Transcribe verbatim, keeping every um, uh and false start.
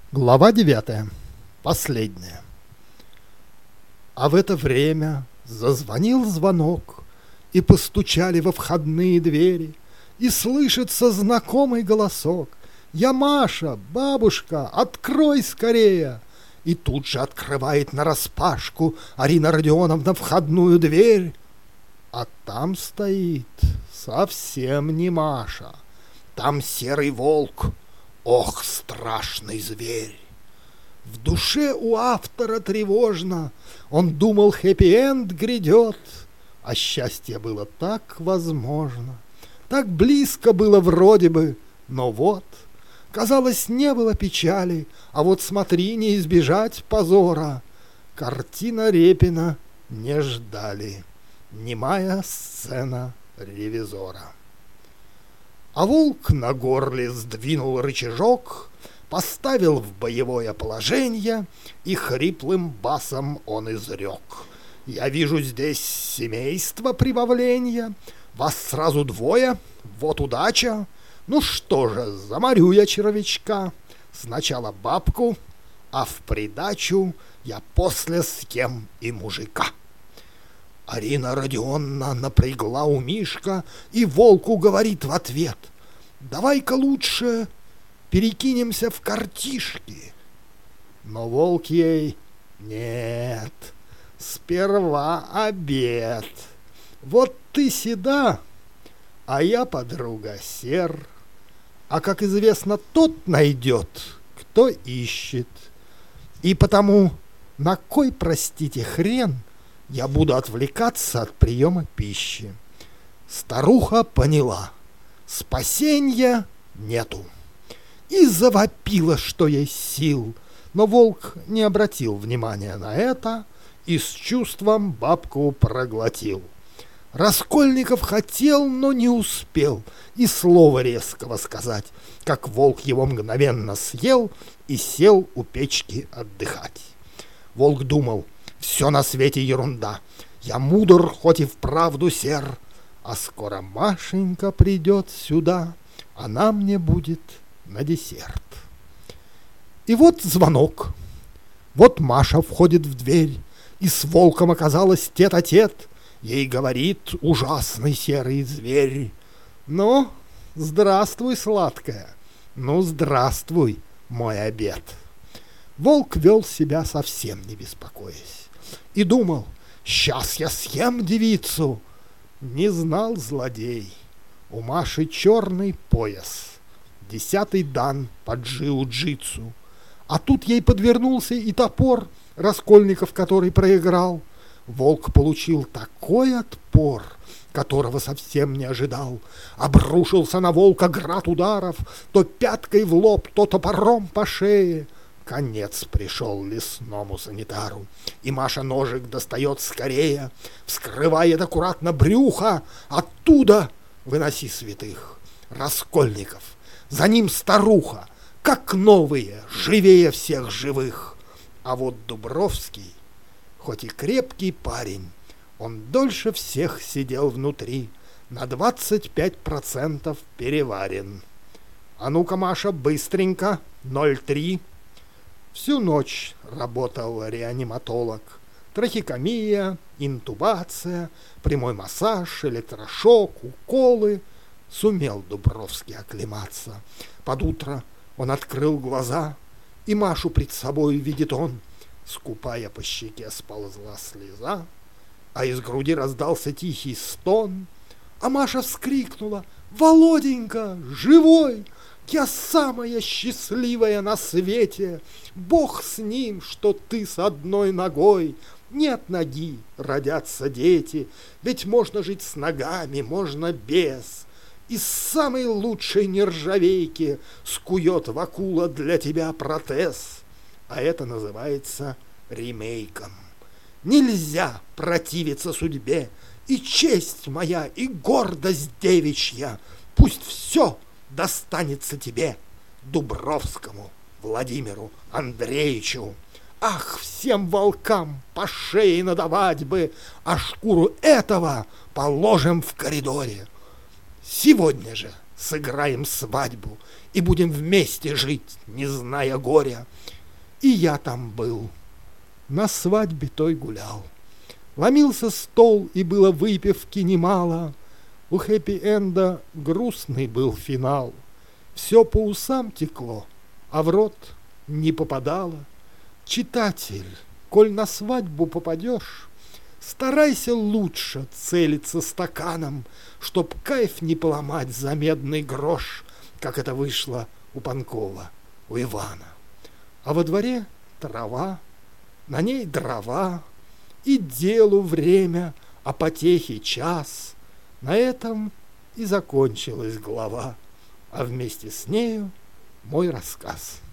Глава девятая. Последняя. А в это время зазвонил звонок, и постучали во входные двери, и слышится знакомый голосок: «Я Маша, бабушка, открой скорее!» И тут же открывает нараспашку Арина Родионовна входную дверь. А там стоит совсем не Маша. Там серый волк. Ох, страшный зверь! В душе у автора тревожно. Он думал, хэппи-энд грядет, а счастье было так возможно. Так близко было вроде бы, но вот, казалось, не было печали, а вот смотри, не избежать позора. Картина Репина не ждали. Немая сцена ревизора. А волк на горле сдвинул рычажок, поставил в боевое положение, и хриплым басом он изрек: «Я вижу здесь семейство прибавления, вас сразу двое, вот удача. Ну что же, заморю я червячка, сначала бабку, а в придачу я после съем и мужика». Арина Родионовна напрягла умишка и волку говорит в ответ: «Давай-ка лучше перекинемся в картишки». Но волк ей: «Нет, сперва обед. Вот ты седа, а я, подруга, сер. А, как известно, тот найдет, кто ищет. И потому на кой, простите, хрен я буду отвлекаться от приема пищи?» Старуха поняла: спасенья нету, и завопила, что есть сил. Но волк не обратил внимания на это и с чувством бабку проглотил. Раскольников хотел, но не успел и слова резкого сказать, как волк его мгновенно съел и сел у печки отдыхать. Волк думал: все на свете ерунда, я мудр, хоть и вправду сер, а скоро Машенька придет сюда, она мне будет на десерт. И вот звонок. Вот Маша входит в дверь, и с волком оказалась тет-а-тет. Ей говорит ужасный серый зверь: «Ну, здравствуй, сладкая, ну, здравствуй, мой обед». Волк вел себя совсем не беспокоясь и думал: сейчас я съем девицу. Не знал злодей, у Маши черный пояс, десятый дан по джиу-джитсу. А тут ей подвернулся и топор, Раскольников который проиграл. Волк получил такой отпор, которого совсем не ожидал. Обрушился на волка град ударов, то пяткой в лоб, то топором по шее. Конец пришел лесному санитару, и Маша ножик достает скорее, вскрывает аккуратно брюхо, оттуда выноси святых. Раскольников, за ним старуха, как новые, живее всех живых. А вот Дубровский, хоть и крепкий парень, он дольше всех сидел внутри, на двадцать пять процентов переварен. А ну-ка, Маша, быстренько, ноль три. Всю ночь работал реаниматолог. Трахеомия, интубация, прямой массаж, электрошок, уколы. Сумел Дубровский оклематься. Под утро он открыл глаза, и Машу пред собой видит он. Скупая по щеке сползла слеза, а из груди раздался тихий стон. А Маша вскрикнула: «Володенька, живой! Я самая счастливая на свете! Бог с ним, что ты с одной ногой! Нет ноги, родятся дети, ведь можно жить с ногами, можно без. Из самой лучшей нержавейки скует Вакула для тебя протез». А это называется ремейком. Нельзя противиться судьбе, и честь моя, и гордость девичья, пусть все достанется тебе, Дубровскому Владимиру Андреевичу. Ах, всем волкам по шее надавать бы, а шкуру этого положим в коридоре. Сегодня же сыграем свадьбу и будем вместе жить, не зная горя. И я там был, на свадьбе той гулял. Ломился стол, и было выпивки немало. У хэппи-энда грустный был финал. Все по усам текло, а в рот не попадало. Читатель, коль на свадьбу попадешь, старайся лучше целиться стаканом, чтоб кайф не поломать за медный грош, как это вышло у Панкова, у Ивана. А во дворе трава, на ней дрова, и делу время, а потехе час. На этом и закончилась глава, а вместе с нею мой рассказ.